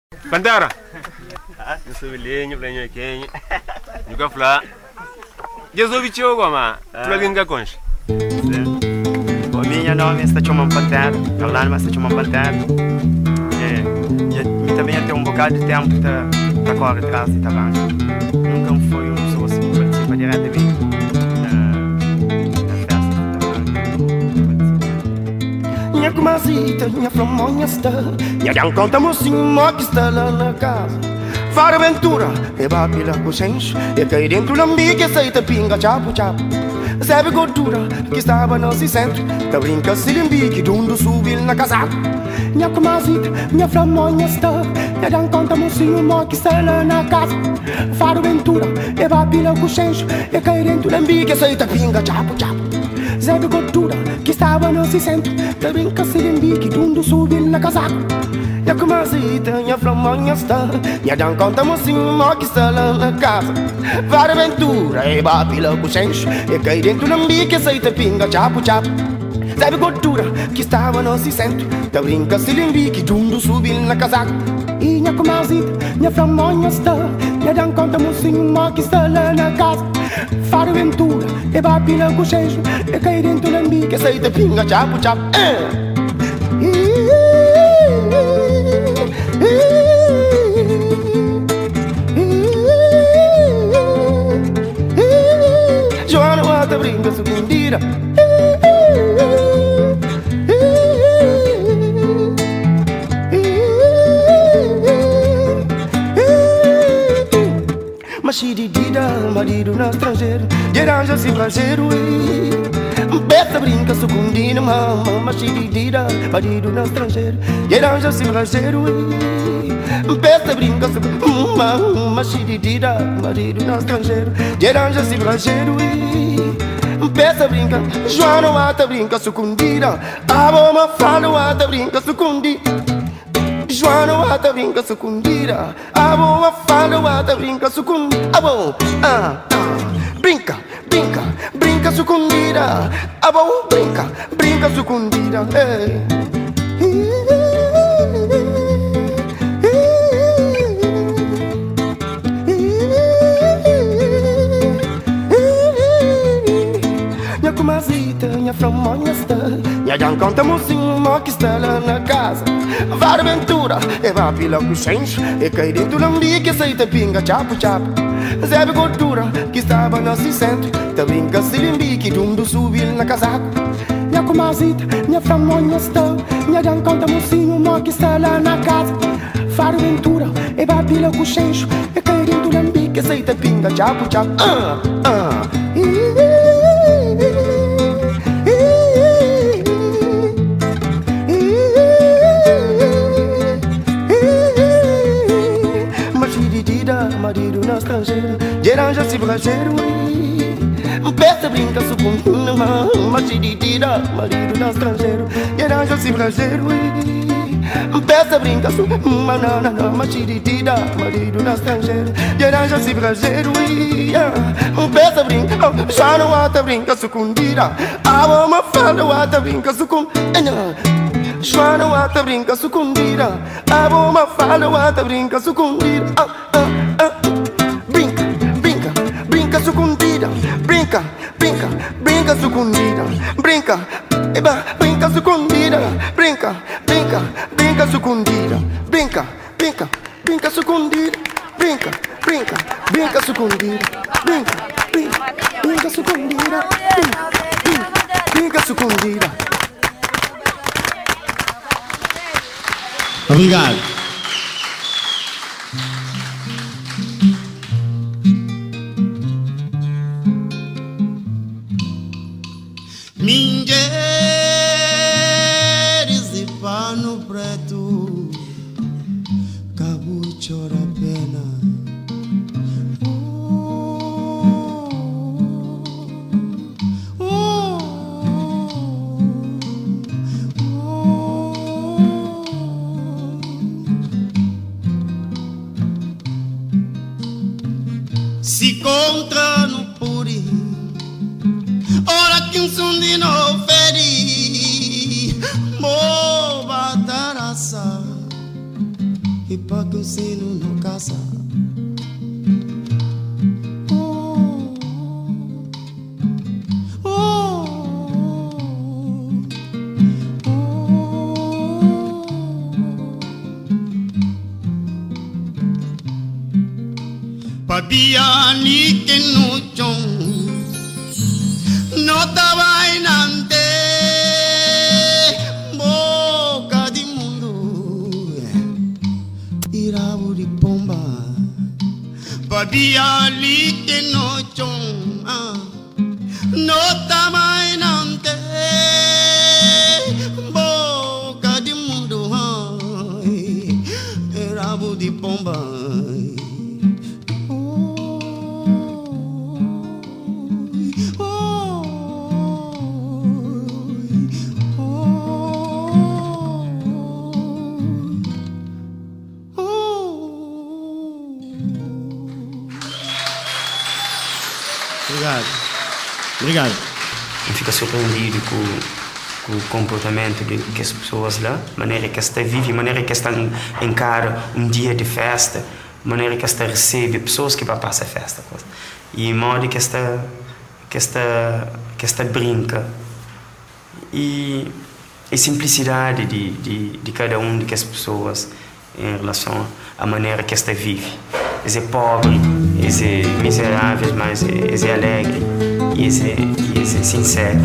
Bandara. Não sou vilinho, venho aqui. Nunca falar. Jesus viu o goma. Tu alguém que conche. O minha nome está chamando Pantera. Falando mas está chamando Pantera. E também até bocado de tempo tá corre atrás e tá bem. Nunca foi uma pessoa assim que participa diretamente na festa. Minha comadita, minha flamonha está. Minha dan conta mocinho que está lá na casa. Fara aventura, e babila com change. E cai dentro da miga e sai pinga chapo chapo. Sabe gordura que estava no centro. Da brinca silimbique, dundo subil na casaca. Minha comadita, minha flamonha está. Minha dan conta mocinho que está lá na casa. Fara aventura, e babila com change. E cai dentro da miga e sai pinga chapo chapo. Sabe gordura que estava no centro. Da brinca silimbique, dundo subil na casaca. Minha comadita, minha flamonha está. Minha dan conta mocinho que está lá na casa. Vara aventura e babila com change. E cai dentro da bica e sai pinga chapo chapo. Sabe gordura que estava no centro. Da brinca silimbique, dundo subil na casaca. E minha comadita, minha flamonha está. Minha dan conta mocinho que está lá na casa. Vara aventura e babila com change. E cai dentro da bica e sai pinga chapo chapo. Joana Wata brinca sucundira. Machididida, marido no estrangeiro. De aranja se prazeiro. Besta brinca sucundina, mama. Machididida, marido no estrangeiro. De aranja se prazeiro. Besta brinca sucundina, mama. Machididida, marido no estrangeiro. De aranja se prazeiro. Besta brinca, Joana Wata brinca sucundira. A bomba fala Wata brinca sucundi. Joana Wata brinca sucundira. A bomba fala Wata brinca sucundi. A bom, brinca, brinca, brinca sucundira. A bom, brinca, brinca sucundira. Minha comadita, minha flamonha está. Minha dan conta mocinho que está lá na casa. Vara aventura, e vai pila com change. E cai dentro da bica e sai pinga chapo chapo. Sabe gordura que estava no centro. Da brinca silimbique, dundo subil na casaca. Minha comadita, minha flamonha está. Minha dan conta mocinho que está lá na casa. Vara aventura, e vai pila com change. E cai dentro da bica e sai pinga chapo chapo. Marido no estrangeiro, de aranja se prazeiro. Besta brinca sucundina, machididida, marido no estrangeiro. De aranja se prazeiro. Besta brinca sucundina, machididida, marido no estrangeiro. De aranja se prazeiro. Besta brinca, Joana Wata brinca sucundira. A bomba fala Wata brinca sucundira. Joana Wata brinca sucundira. A bomba fala Wata brinca sucundira. Brinca, brinca, brinca sucundira. Brinca, brinca, brinca sucundira. Brinca, brinca sucundira. Brinca, brinca, brinca sucundira. Brinca, brinca, brinca sucundira. Brinca, brinca, brinca sucundira. Brinca, brinca, brinca sucundira. Brinca, brinca sucundira. Obrigado. Mingeres e pano preto, cabo chora pena. Se contra no puri, ora que um som de não feri, mo batarasa e para que o sino não caça. Pabiani que no chon no tabainante boca de mundo irá de pomba. Pabiani que no chon no tabainante boca de mundo irá de pomba. Obrigado. Eu fico surpreendido com o comportamento que as pessoas lá, a maneira que esta vive, a maneira que esta encara dia de festa, a maneira que esta recebe pessoas que vão passar a festa. E o modo que esta brinca. E a simplicidade de cada das pessoas em relação à maneira que esta vive. É pobre, é miserável, mas é alegre e é sincero.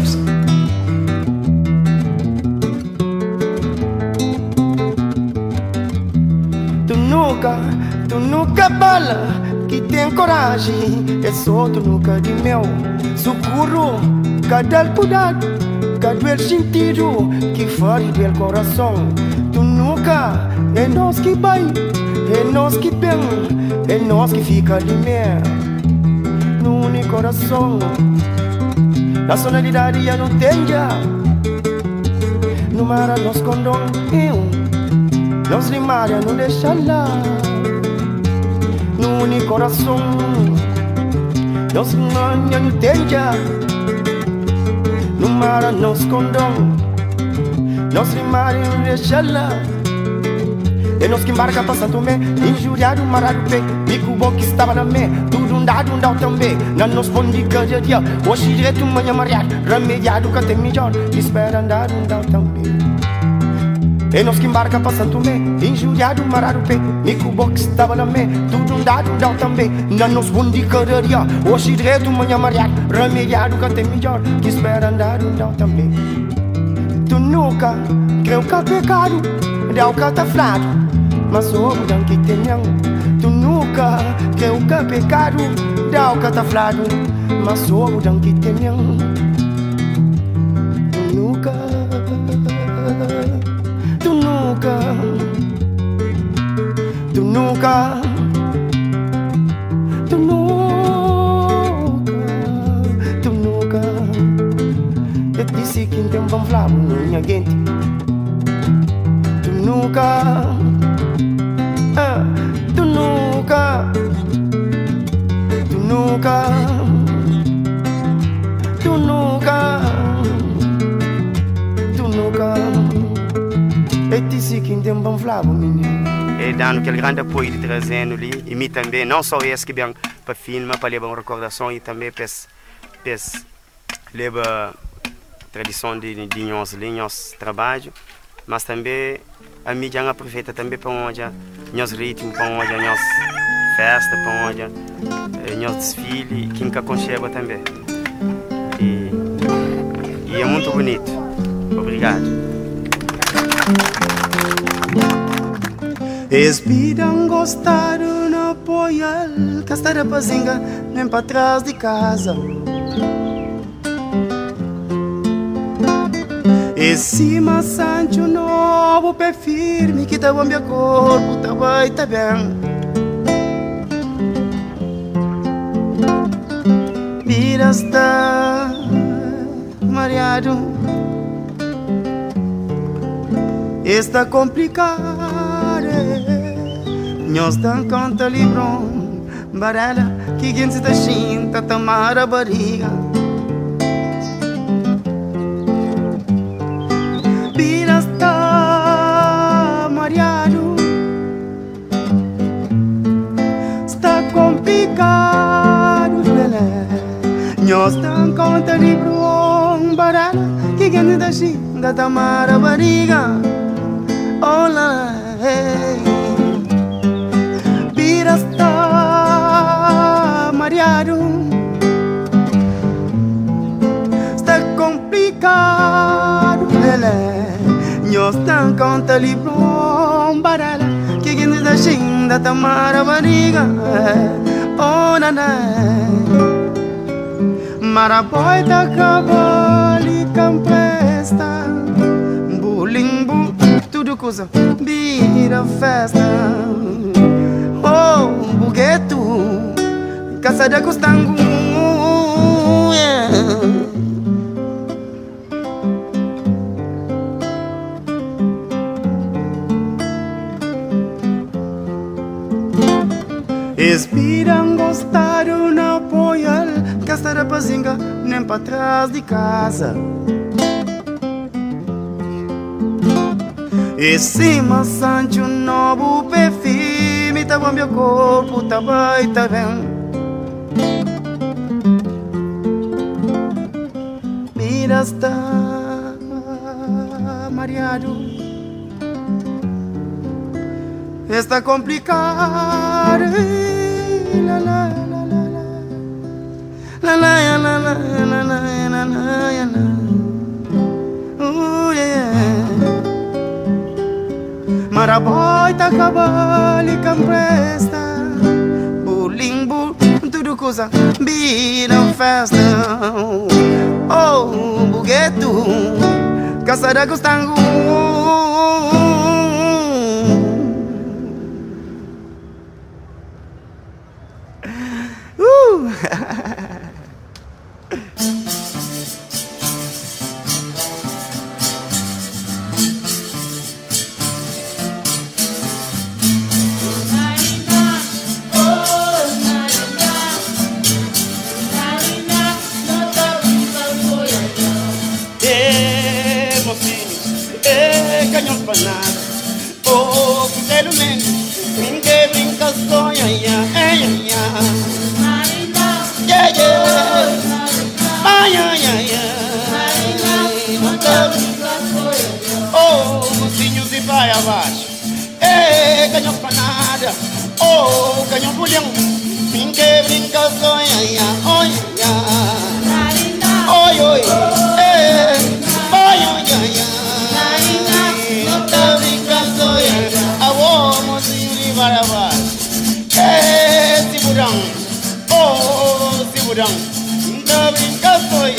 Tu nunca bala, que tem coragem, é só tu nunca de mel. Socorro, cada cuidado, cada sentido que faz do coração. Tu nunca, é nós que vai, é nós que bem, é nós que fica de mer no único coração. Nacionalidade já não tem já. No mar nós condom nós limária não deixa lá. No único coração nós limária não tem já. No mar nós condom nós limária não deixa lá. É nós que embarca para Santo Tomé, injuriado, marado pé, bico boca estava na mé, tudo um dado também. Não nos bonde cada dia, hoje direito manhã mariado, remediado que até melhor, espera andar também. É nós que embarca para Santo Tomé, injuriado, marado pé, bico boca estava na mé, tudo um dado também. Não nos bonde cada dia, hoje direito manhã mariado, remediado que até melhor, que espera andar também. Tu nunca creu que é pecado, dá o cataflado. Mas o homem que tenham, tu nunca creu que é pecado, dá o cataflado. Mas o homem que tenham, tu nunca, tu nunca, tu nunca, tu nunca, tu nunca. Eu disse que tem bom flavo, minha gente. Tu nunca. Tu nunca, tu nunca, tu nunca, tu nunca. Eu disse que tem bom flavo, menino. E dando aquele grande apoio de trazendo ali, e mim também, não só esse que vem para filmar, para levar uma recordação e também para levar tradição de nós trabalho, mas também a mídia aproveita também para onde nós ritmo, para onde nós festa, para onde nós desfile, que nunca conchega também. E é muito bonito. Obrigado. Espiram gostaram no apoiar, castar para zinga, nem para trás de casa. Esse maçante novo, pé firme, que tá bom meu corpo, tá bem. Vira está mareado, está complicado. Nós dão conta librão, barela, que quem se tá chinta, tamar a barriga. Nós estamos conta de bron barata que quem da xinga tamara bariga. Olá, hey. Pirasta mareado, está complicado, lele. Nós estamos conta de bron barata que quem da xinga tamara bariga. Oh, nanai. Marapoita cabali campesta, buling bu, tudo coisa vira festa. Oh, bugueto, casa de costango, yeah. Espiram gostar na apoiar, gastar a pazinga nem para trás de casa. E cima Sancho novo perfil, tá bom meu corpo, tá bem, tá bem. Mira está mareado, está complicado. La la la la la la la la la la la la la la. Oh yeah. Maraboita cabali campresta, buling bul, tudo coisa vira festa. Oh, bugueto, casa da costango. Oh, pelo menos ninguém brinca sonha, yeah, yeah, yeah. Ai, ai, ai, oh, mocinho se vai abaixo, canhão panada, oh, canhão bulhão, ninguém brinca sonha, yeah, oh, yeah. Oi, oi, oi, oi, oi. Vai abaixo, tiburão, oh, tiburão, não brinca, foi,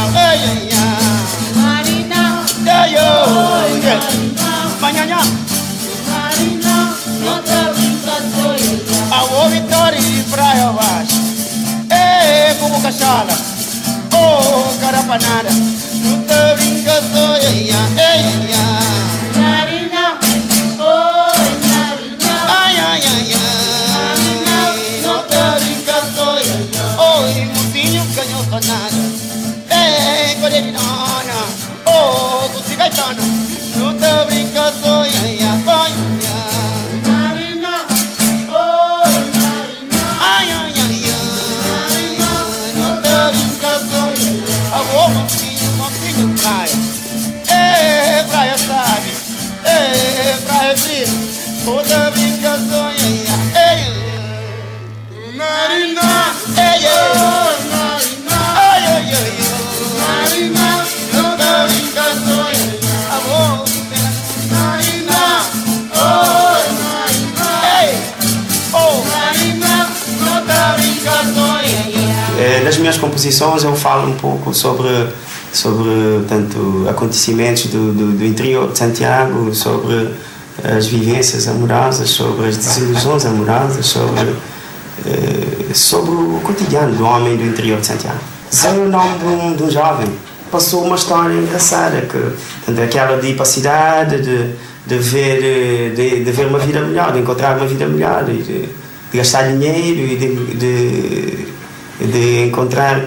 Marina, manhã, Marina, não tá brinca, foi, a Vitória de praia abaixo, como cachala, oh, carapanada, não tá brinca, foi, Marina, oh. Oh, tu siga chana, no te brincas, soy ella, Marina, oh, Marina, ay, ay, ay, Marina, no te brincas, soy ella, a vos, mocinho, praia, praia sabe, praia fria, no te brincas, soy ella, Marina, ella, Marina, ay, ay, ay, Marina. Nas minhas composições eu falo um pouco sobre tanto acontecimentos do interior de Santiago, sobre as vivências amorosas, sobre as desilusões amorosas, sobre o cotidiano do homem do interior de Santiago. É o nome de um jovem. Passou uma história engraçada, tanto aquela de ir para a cidade, de ver uma vida melhor, de encontrar uma vida melhor, de gastar dinheiro e de encontrar